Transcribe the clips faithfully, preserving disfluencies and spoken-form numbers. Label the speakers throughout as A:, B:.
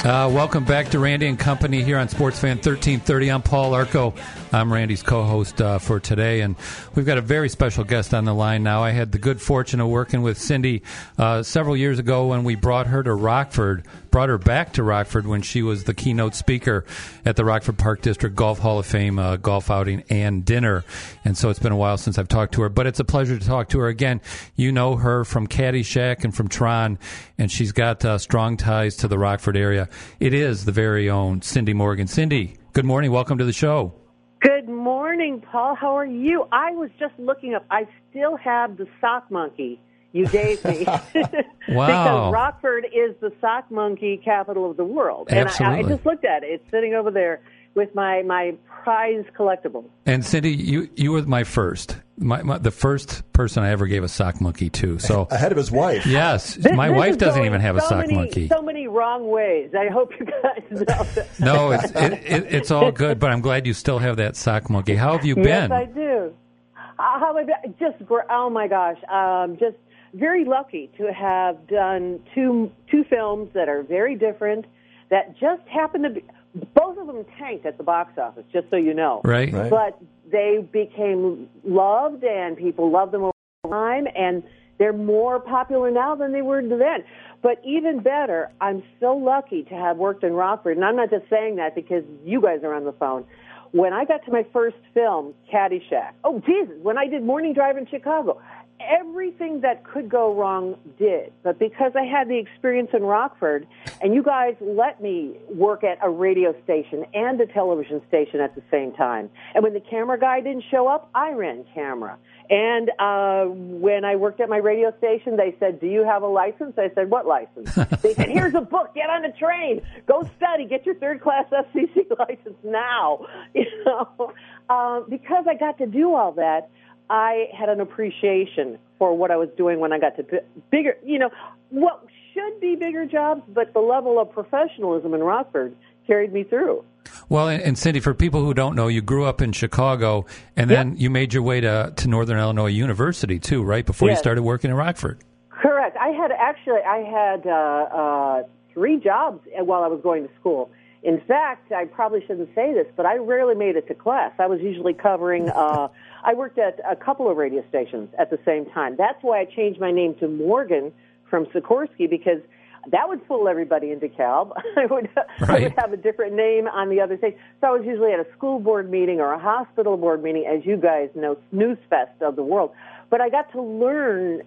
A: Uh, welcome back to Randy and Company here on Sports Fan thirteen thirty. I'm Paul Arco. I'm Randy's co-host uh, for today, and we've got a very special guest on the line now. I had the good fortune of working with Cindy uh, several years ago when we brought her to Rockford, brought her back to Rockford when she was the keynote speaker at the Rockford Park District Golf Hall of Fame uh, golf outing and dinner. And so it's been a while since I've talked to her, but it's a pleasure to talk to her again. You know her from Caddyshack and from Tron, and she's got uh, strong ties to the Rockford area. It is the very own Cindy Morgan. Cindy, good morning. Welcome to the show.
B: Good morning, Paul. How are you? I was just looking up. I still have the sock monkey you gave me.
A: Wow.
B: Because Rockford is the sock monkey capital of the world.
A: Absolutely.
B: And I, I just looked at it. It's sitting over there with my, my prize collectible.
A: And Cindy, you, you were my first, my, my, the first person I ever gave a sock monkey to. So
C: ahead of his wife.
A: Yes,
B: This,
A: my
B: this
A: wife
B: is
A: doesn't
B: going
A: even have a
B: so
A: sock
B: many,
A: monkey.
B: So many wrong ways. I hope you guys know that.
A: No, it's it, it, it's all good. But I'm glad you still have that sock monkey. How have you been?
B: Yes, I do. Uh, how have I been? Just gr- oh my gosh, um, just very lucky to have done two two films that are very different. That just happened to be. Both of them tanked at the box office, just so you know.
A: Right.
C: Right.
B: But they became loved, and people love them over time, and they're more popular now than they were then. But even better, I'm so lucky to have worked in Rockford, and I'm not just saying that because you guys are on the phone. When I got to my first film, Caddyshack, oh, Jesus, when I did Morning Drive in Chicago, everything that could go wrong did. But because I had the experience in Rockford, and you guys let me work at a radio station and a television station at the same time. And when the camera guy didn't show up, I ran camera. And uh, when I worked at my radio station, they said, do you have a license? I said, what license? They said, here's a book. Get on a train. Go study. Get your third-class F C C license now. You know, uh, because I got to do all that, I had an appreciation for what I was doing when I got to bigger, you know, what should be bigger jobs, but the level of professionalism in Rockford carried me through.
A: Well, and, and Cindy, for people who don't know, you grew up in Chicago, and then
B: Yep.
A: you made your way to, to Northern Illinois University, too, right, before
B: Yes.
A: you started working in Rockford.
B: Correct. I had actually, I had uh, uh, three jobs while I was going to school. In fact, I probably shouldn't say this, but I rarely made it to class. I was usually covering, uh, I worked at a couple of radio stations at the same time. That's why I changed my name to Morgan from Sikorsky, because that would fool everybody in DeKalb. I would,
A: Right.
B: I would have a different name on the other station. So I was usually at a school board meeting or a hospital board meeting, as you guys know, snooze fest of the world. But I got to learn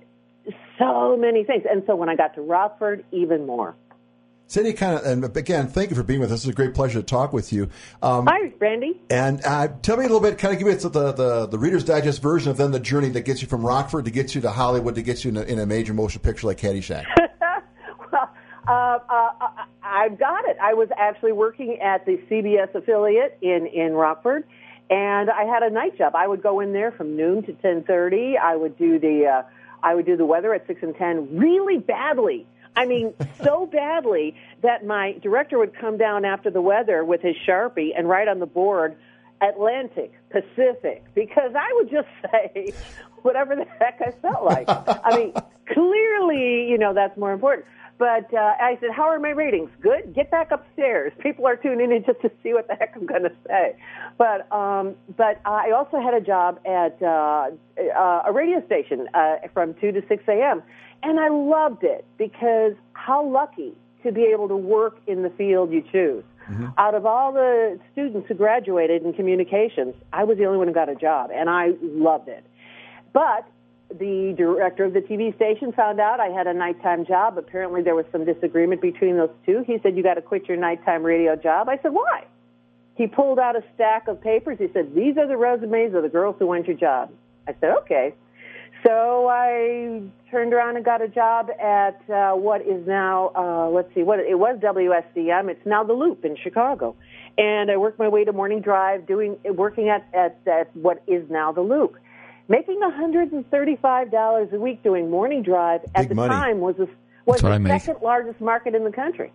B: so many things. And so when I got to Rockford, even more.
C: Cindy, kind of, and again, thank you for being with us. It's a great pleasure to talk with you. Um,
B: Hi, Randy.
C: And uh, tell me a little bit, kind of give me the, the the Reader's Digest version of then the journey that gets you from Rockford to get you to Hollywood to get you in a, in a major motion picture like Caddyshack.
B: Well, uh, uh, I've got it. I was actually working at the C B S affiliate in, in Rockford, and I had a night job. I would go in there from noon to ten thirty. I would do the uh, I would do the weather at six and ten really badly. I mean, so badly that my director would come down after the weather with his Sharpie and write on the board, Atlantic, Pacific, because I would just say whatever the heck I felt like. I mean, clearly, you know, that's more important. But uh, I said, how are my ratings? Good. Get back upstairs. People are tuning in just to see what the heck I'm going to say. But um, but I also had a job at uh, uh, a radio station uh, from two to six a.m., and I loved it because how lucky to be able to work in the field you choose. Mm-hmm. Out of all the students who graduated in communications, I was the only one who got a job, and I loved it. But the director of the T V station found out I had a nighttime job. Apparently there was some disagreement between those two. He said, you got to quit your nighttime radio job. I said, why? He pulled out a stack of papers. He said, these are the resumes of the girls who want your job. I said, okay. So I turned around and got a job at uh, what is now, uh, let's see, what it was W S C M. It's now The Loop in Chicago. And I worked my way to Morning Drive, doing working at, at, at what is now The Loop. Making one hundred thirty-five dollars a week doing Morning Drive at
C: Big
B: the
C: money.
B: time was the, was
A: That's what I
B: the
A: make.
B: second largest market in the country.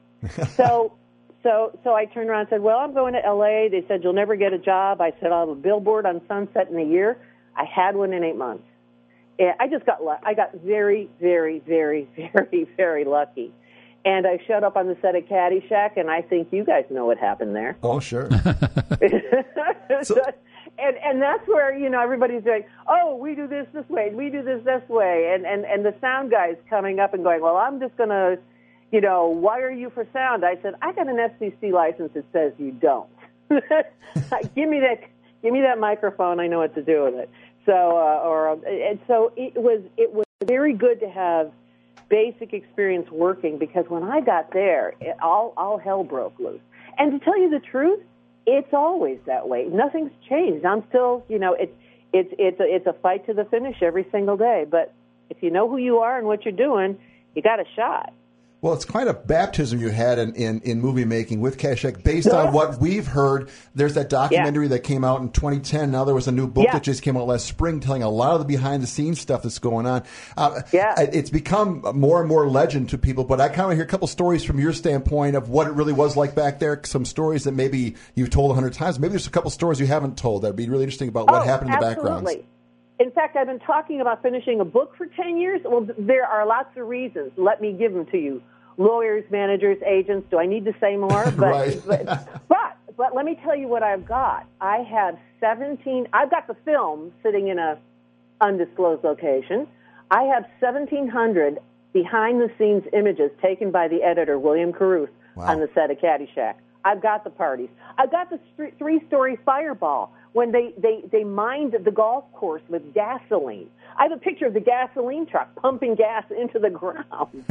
B: so so so I turned around and said, well, I'm going to L A. They said, you'll never get a job. I said, I'll have a billboard on Sunset in a year. I had one in eight months. And I just got I got very, very, very, very, very lucky. And I showed up on the set of Caddyshack, and I think you guys know what happened there.
C: Oh, sure.
B: so, and and that's where, you know, everybody's like, oh, we do this this way, we do this this way. And, and, and the sound guy's coming up and going, well, I'm just going to, you know, wire you for sound. I said, I got an F C C license that says you don't. give me that give me that microphone. I know what to do with it. So, uh, or and so it was it was very good to have basic experience working, because when I got there, it, all all hell broke loose. And to tell you the truth, it's always that way. Nothing's changed. I'm still, you know, it's it's it's a, it's a fight to the finish every single day. But if you know who you are and what you're doing, you got a shot.
C: Well, it's quite a baptism you had in, in, in movie making with Caddyshack. Based on what we've heard, there's that documentary yeah. that came out in twenty ten. Now there was a new book yeah. that just came out last spring telling a lot of the behind-the-scenes stuff that's going on. Uh,
B: yeah.
C: It's become more and more legend to people, but I kind of hear a couple stories from your standpoint of what it really was like back there, some stories that maybe you've told a hundred times. Maybe there's a couple stories you haven't told that would be really interesting about what
B: oh,
C: happened in the
B: absolutely.
C: backgrounds.
B: In fact, I've been talking about finishing a book for ten years. Well, there are lots of reasons. Let me give them to you. Lawyers, managers, agents. Do I need to say more? But,
C: right.
B: but, but but let me tell you what I've got. I have seventeen. I've got the film sitting in a undisclosed location. I have seventeen hundred behind-the-scenes images taken by the editor, William Carruth, wow. on the set of Caddyshack. I've got the parties. I've got the st- three-story fireball when they, they, they mined the golf course with gasoline. I have a picture of the gasoline truck pumping gas into the ground.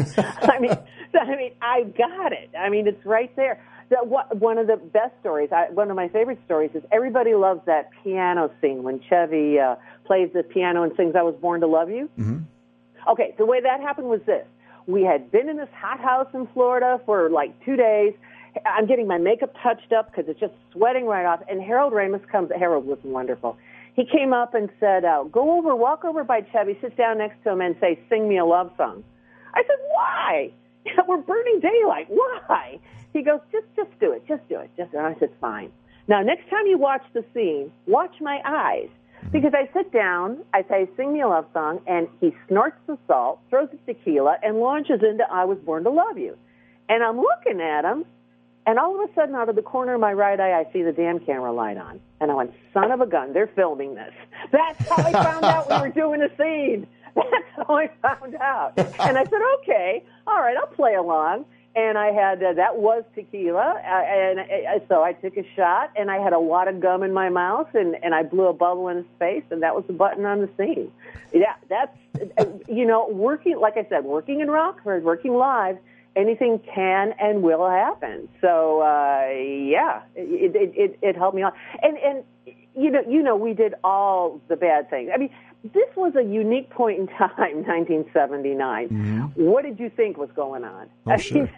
B: I mean, I mean, I've got it. I mean, it's right there. The, what, one of the best stories, I, one of my favorite stories, is everybody loves that piano scene when Chevy uh, plays the piano and sings "I Was Born to Love You."
C: Mm-hmm.
B: Okay, the way that happened was this: we had been in this hot house in Florida for like two days. I'm getting my makeup touched up because it's just sweating right off. And Harold Ramis comes. Harold was wonderful. He came up and said, uh, go over, walk over by Chevy, sit down next to him and say, sing me a love song. I said, why? We're burning daylight. Why? He goes, just just do it. Just do it. Just. And I said, fine. Now, next time you watch the scene, watch my eyes. Because I sit down, I say, sing me a love song, and he snorts the salt, throws the tequila, and launches into I Was Born to Love You. And I'm looking at him, and all of a sudden, out of the corner of my right eye, I see the damn camera light on. And I went, son of a gun, they're filming this. That's how I found out we were doing a scene. That's how I found out. And I said, okay, all right, I'll play along. And I had, uh, that was tequila. Uh, and uh, so I took a shot, and I had a wad of gum in my mouth, and, and I blew a bubble in his face, and that was the button on the scene. Yeah, that's, uh, you know, working, like I said, working in Rockford, working live, anything can and will happen. So, uh, yeah, it, it, it, it helped me out. And, and, you know, you know, we did all the bad things. I mean, this was a unique point in time, nineteen seventy-nine. Mm-hmm. What did you think was going on?
C: Oh, sure.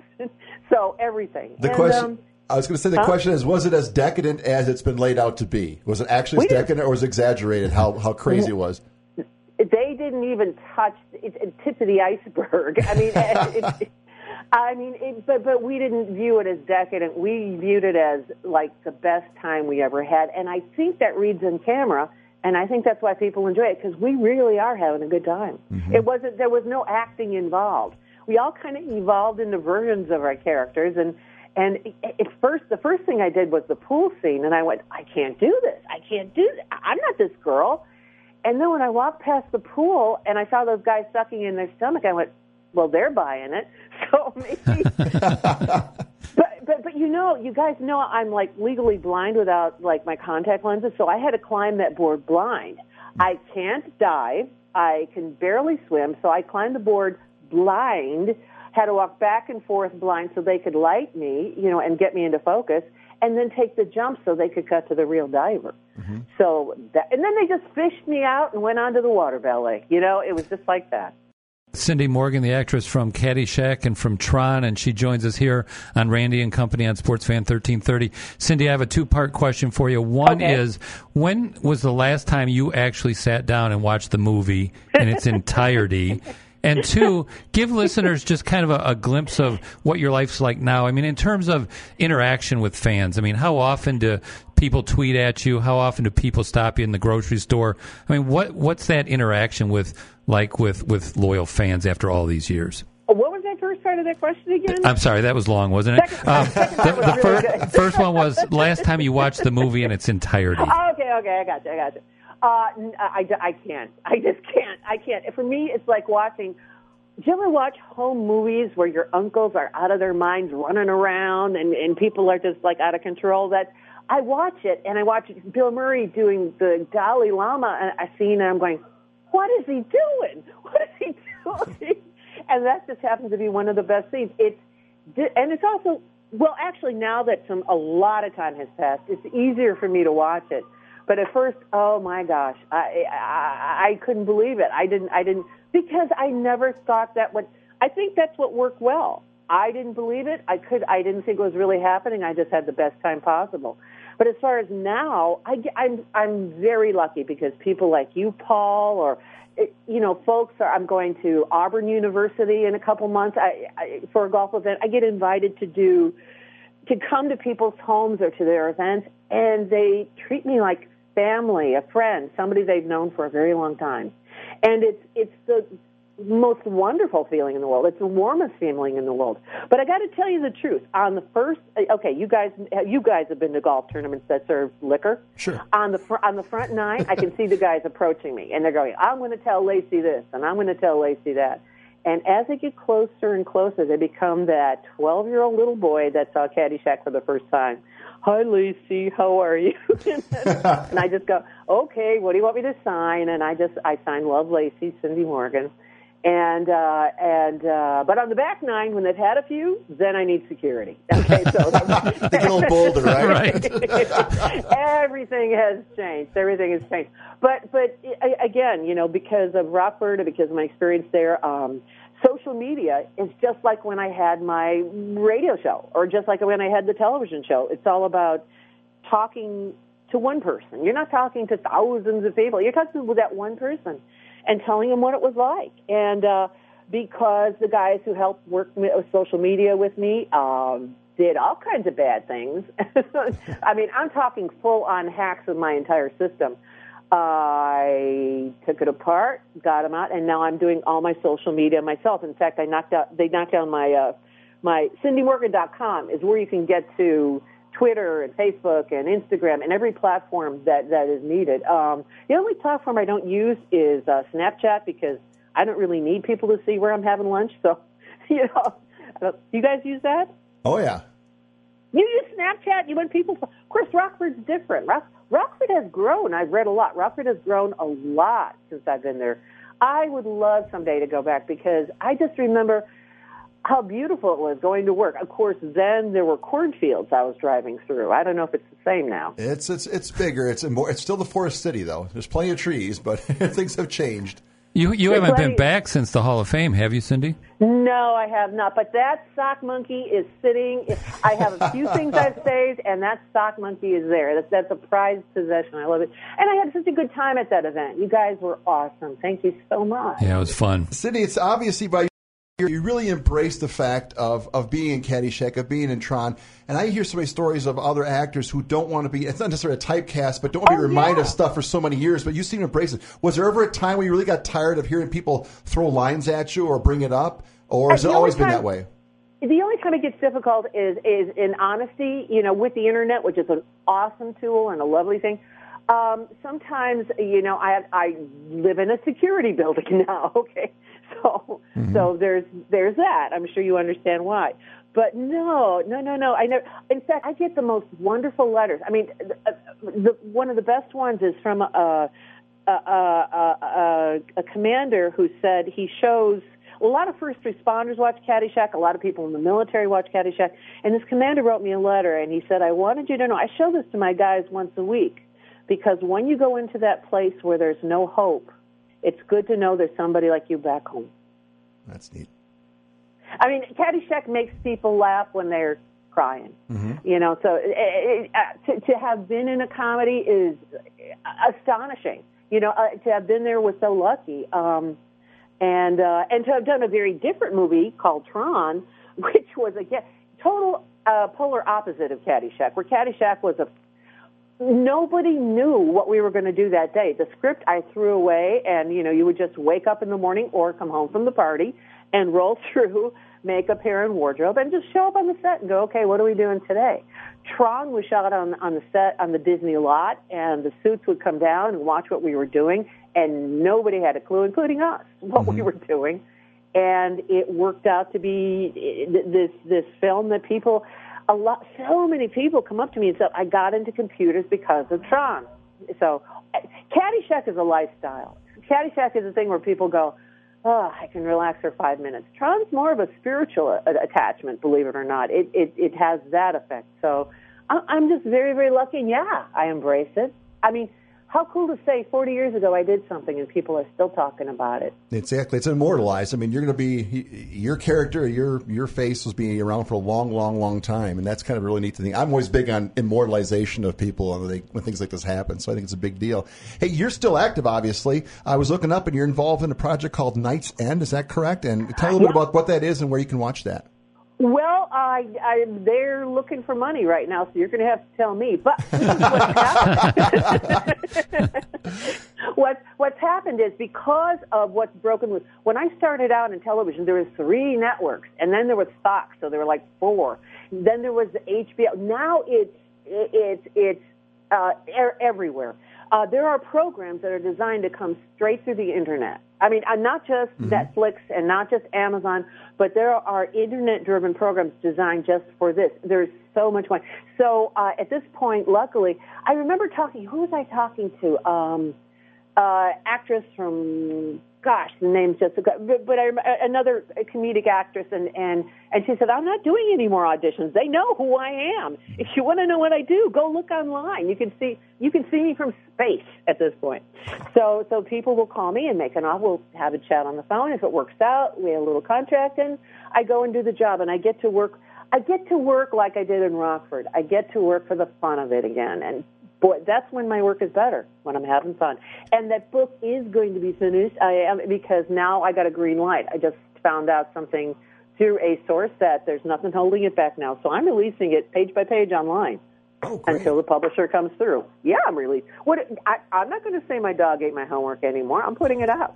B: So everything.
C: The
B: and,
C: question,
B: um,
C: I was going to say, the huh? question is, was it as decadent as it's been laid out to be? Was it actually as decadent, or was it exaggerated how, how crazy it was?
B: They didn't even touch it, it, tip of the iceberg. I mean, it, it, I mean, it, but but we didn't view it as decadent. We viewed it as like the best time we ever had, and I think that reads in camera, and I think that's why people enjoy it, because we really are having a good time. Mm-hmm. It wasn't there was no acting involved. We all kind of evolved into versions of our characters, and and at first the first thing I did was the pool scene, and I went, I can't do this. I can't do this. I'm not this girl. And then when I walked past the pool and I saw those guys sucking in their stomach, I went, well, they're buying it. So maybe. but, but, but, you know, you guys know I'm, like, legally blind without, like, my contact lenses, so I had to climb that board blind. I can't dive. I can barely swim, so I climbed the board blind, had to walk back and forth blind so they could light me, you know, and get me into focus, and then take the jump so they could cut to the real diver. Mm-hmm. So that, and then they just fished me out and went on to the water ballet. You know, it was just like that.
A: Cindy Morgan, the actress from Caddyshack and from Tron, and she joins us here on Randy and Company on Sports Fan thirteen thirty. Cindy, I have a two-part question for you. One okay. is, when was the last time you actually sat down and watched the movie in its entirety? And two, give listeners just kind of a, a glimpse of what your life's like now. I mean, in terms of interaction with fans, I mean, how often do people tweet at you? How often do people stop you in the grocery store? I mean, what what's that interaction with like with, with loyal fans after all these years?
B: What was that first part of that question again?
A: I'm sorry, that was long, wasn't it?
B: Second,
A: Um,
B: second
A: the
B: part was
A: the
B: really
A: fir-
B: good.
A: first one was last time you watched the movie in its entirety.
B: Oh, okay, okay, I got you, I got you. Uh, n- I, I can't. I just can't. I can't. For me, it's like watching. Do you ever watch home movies where your uncles are out of their minds running around and, and people are just like out of control? That I watch it and I watch Bill Murray doing the Dalai Lama a scene and I'm going, what is he doing? What is he doing? And that just happens to be one of the best scenes. It's and it's also well, actually, now that some a lot of time has passed, it's easier for me to watch it. But at first, oh my gosh, I, I I couldn't believe it. I didn't I didn't because I never thought that would. I think that's what worked well. I didn't believe it. I could. I didn't think it was really happening. I just had the best time possible. But as far as now, I, I'm I'm very lucky because people like you, Paul, or you know, folks are. I'm going to Auburn University in a couple months I, I, for a golf event. I get invited to do to come to people's homes or to their events, and they treat me like family, a friend, somebody they've known for a very long time. And it's it's the most wonderful feeling in the world. It's the warmest feeling in the world. But I got to tell you the truth. On the first, okay, you guys, you guys have been to golf tournaments that serve liquor.
C: Sure.
B: On the fr- on the front nine, I can see the guys approaching me, and they're going, "I'm going to tell Lacey this, and I'm going to tell Lacey that." And as they get closer and closer, they become that twelve-year-old little boy that saw Caddyshack for the first time. Hi, Lacey, how are you? And I just go, okay, what do you want me to sign? And I just, I sign Love Lacey, Cindy Morgan. And, uh, and, uh, but on the back nine, when they've had a few, then I need security. Okay, so.
C: They get a little bolder, right?
A: Right.
B: Everything has changed. Everything has changed. But, but again, you know, because of Rockford and because of my experience there, um, social media is just like when I had my radio show or just like when I had the television show. It's all about talking to one person. You're not talking to thousands of people. You're talking with that one person and telling them what it was like. And uh, because the guys who helped work with social media with me um, did all kinds of bad things. I mean, I'm talking full-on hacks of my entire system. I took it apart, got them out, and now I'm doing all my social media myself. In fact, I knocked out. They knocked down my uh, my Cindy Morgan dot com is where you can get to Twitter and Facebook and Instagram and every platform that, that is needed. Um, the only platform I don't use is uh, Snapchat because I don't really need people to see where I'm having lunch. So, you know, you guys use that?
C: Oh yeah.
B: You use Snapchat. You want people. Of course, Rockford's different. Rock, Rockford has grown. I've read a lot. Rockford has grown a lot since I've been there. I would love someday to go back because I just remember how beautiful it was going to work. Of course, then there were cornfields I was driving through. I don't know if it's the same now.
C: It's it's it's bigger. It's more. It's still the forest city though. There's plenty of trees, but things have changed.
A: You you
B: There's
A: haven't
B: plenty-
A: been back since the Hall of Fame, have you, Cindy?
B: No, I have not. But that sock monkey is sitting. I have a few things I've saved, and that sock monkey is there. That's, that's a prized possession. I love it. And I had such a good time at that event. You guys were awesome. Thank you so much.
A: Yeah, it was fun.
C: Cindy, it's obviously by you really embrace the fact of, of being in Caddyshack, of being in Tron. And I hear so many stories of other actors who don't want to be, it's not necessarily a typecast, but don't want to be
B: Oh,
C: reminded
B: yeah.
C: of stuff for so many years, but you seem to embrace it. Was there ever a time where you really got tired of hearing people throw lines at you or bring it up? Or has
B: Uh,
C: it
B: the
C: always
B: only
C: been
B: time-
C: that way?
B: The only time it gets difficult is, is in honesty, you know, with the Internet, which is an awesome tool and a lovely thing. Um, sometimes, you know, I I live in a security building now, okay? So
C: Mm-hmm.
B: so there's there's that. I'm sure you understand why. But no, no, no, no. I never. In fact, I get the most wonderful letters. I mean, the, the, one of the best ones is from a, a, a, a, a commander who said he shows. A lot of first responders watch Caddyshack. A lot of people in the military watch Caddyshack. And this commander wrote me a letter, and he said, I wanted you to know, I show this to my guys once a week, because when you go into that place where there's no hope, it's good to know there's somebody like you back home.
C: That's neat.
B: I mean, Caddyshack makes people laugh when they're crying.
C: Mm-hmm.
B: You know, so it, it, uh, to, to have been in a comedy is astonishing. You know, uh, to have been there was so lucky. Um, and uh, and to have done a very different movie called Tron, which was, again, total uh, polar opposite of Caddyshack, where Caddyshack was a nobody knew what we were going to do that day. The script I threw away, and, you know, you would just wake up in the morning or come home from the party and roll through makeup, hair, and wardrobe, and just show up on the set and go, okay, what are we doing today? Tron was shot on on the set on the Disney lot, and the suits would come down and watch what we were doing, and nobody had a clue, including us, what mm-hmm. we were doing. And it worked out to be this this film that people, a lot, so many people come up to me and say, I got into computers because of Tron. So Caddyshack is a lifestyle. Caddyshack is a thing where people go, oh, I can relax for five minutes. Tron's more of a spiritual a- attachment, believe it or not. It, it it has that effect. So I- I'm just very, very lucky. And yeah, I embrace it. I mean, how cool to say forty years ago I did something and people are still talking about it.
C: Exactly. It's immortalized. I mean, you're going to be, your character, your your face was being around for a long, long, long time. And that's kind of really neat to think. I'm always big on immortalization of people when, they, when things like this happen. So I think it's a big deal. Hey, you're still active, obviously. I was looking up and you're involved in a project called Knight's End. Is that correct? And tell a little yeah. bit about what that is and where you can watch that.
B: Well, I, I, they're looking for money right now, so you're going to have to tell me. But this is what's happened. what, what's happened is because of what's broken with, when I started out in television, there was three networks, and then there was Fox, so there were like four. Then there was the H B O. Now it's it's it's uh, everywhere. Uh, there are programs that are designed to come straight through the internet. I mean, uh, not just mm-hmm. Netflix and not just Amazon, but there are internet-driven programs designed just for this. There's so much money. So uh, at this point, luckily, I remember talking, who was I talking to? Um, uh, actress from, gosh, the name's just, but, but I, another comedic actress, and, and, and she said, I'm not doing any more auditions. They know who I am. If you want to know what I do, go look online. You can see you can see me from space at this point. So so people will call me and make an offer. We'll have a chat on the phone. If it works out, we have a little contract, and I go and do the job, and I get to work. I get to work like I did in Rockford. I get to work for the fun of it again, and boy, that's when my work is better, when I'm having fun. And that book is going to be finished I am, because now I got a green light. I just found out something through a source that there's nothing holding it back now. So I'm releasing it page by page online
C: oh,
B: until the publisher comes through. Yeah, I'm releasing. What? I, I'm not going to say my dog ate my homework anymore. I'm putting it out.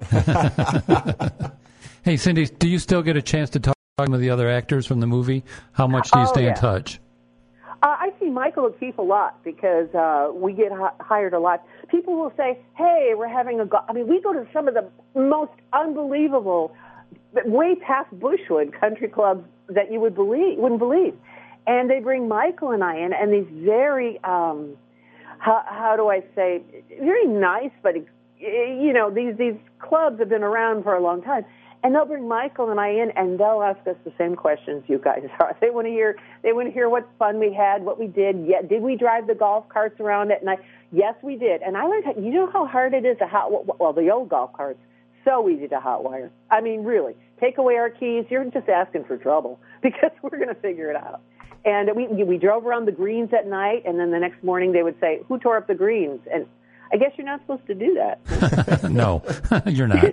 A: Hey, Cindy, do you still get a chance to talk to the other actors from the movie? How much do you
B: oh,
A: stay
B: yeah.
A: in touch?
B: Uh, I see Michael O'Keefe a lot because uh, we get h- hired a lot. People will say, hey, we're having a go-. I mean, we go to some of the most unbelievable, way past Bushwood country clubs that you would believe, wouldn't believe. And they bring Michael and I in, and these very, um, how, how do I say, very nice, but, you know, these, these clubs have been around for a long time. And they'll bring Michael and I in, and they'll ask us the same questions you guys are. They want to hear. They want to hear what fun we had, what we did. Yeah, did we drive the golf carts around at night? Yes, we did. And I learned. How, you know how hard it is to hot. Well, the old golf carts, so easy to hotwire. I mean, really, take away our keys. You're just asking for trouble because we're going to figure it out. And we we drove around the greens at night, and then the next morning they would say, "Who tore up the greens?" And I guess you're not supposed to do that.
A: No, you're not.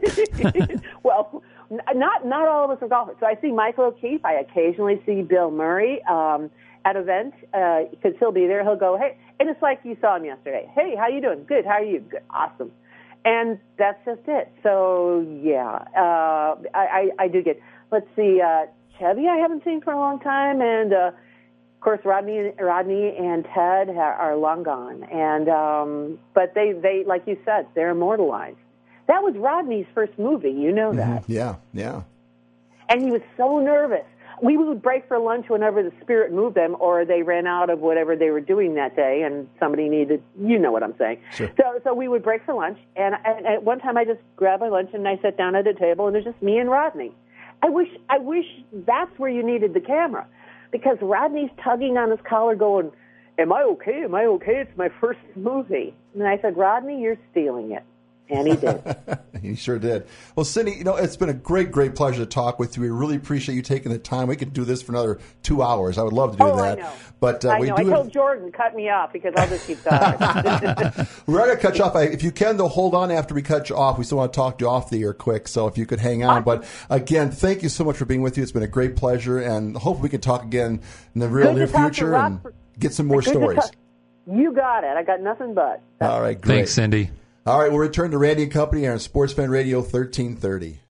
B: Well, not not all of us are golfers. So I see Michael O'Keefe. I occasionally see Bill Murray um, at events because uh, he'll be there. He'll go, hey, and it's like you saw him yesterday. Hey, how you doing? Good. How are you? Good. Awesome. And that's just it. So yeah, uh, I, I I do get. Let's see, uh, Chevy I haven't seen for a long time, and uh, of course Rodney Rodney and Ted are long gone. And um, but they they like you said, they're immortalized. That was Rodney's first movie, you know that.
C: Mm-hmm. Yeah, yeah.
B: And he was so nervous. We would break for lunch whenever the Spirit moved them, or they ran out of whatever they were doing that day, and somebody needed, you know what I'm saying.
C: Sure.
B: So so we would break for lunch, and, and at one time I just grabbed my lunch and I sat down at a table, and there's just me and Rodney. I wish I wish that's where you needed the camera, because Rodney's tugging on his collar going, am I okay? Am I okay? It's my first movie. And I said, Rodney, you're stealing it. And he did.
C: He sure did. Well, Cindy, you know, it's been a great, great pleasure to talk with you. We really appreciate you taking the time. We could do this for another two hours. I would love to do
B: oh,
C: that.
B: I know.
C: But uh,
B: I
C: we
B: know.
C: do
B: I
C: have...
B: told Jordan, cut me off because I'll just keep talking.
C: We're going to cut you off. If you can, though, hold on after we cut you off. We still want to talk to you off the air quick, so if you could hang on. But again, thank you so much for being with you. It's been a great pleasure, and hopefully we can talk again in the real
B: Good
C: near
B: to talk
C: future
B: to
C: and get some more
B: Good to
C: stories.
B: talk. You got it. I got nothing but.
C: All right, great.
A: Thanks, Cindy.
C: All right, we'll return to Randy and Company here on Sports Fan Radio thirteen thirty.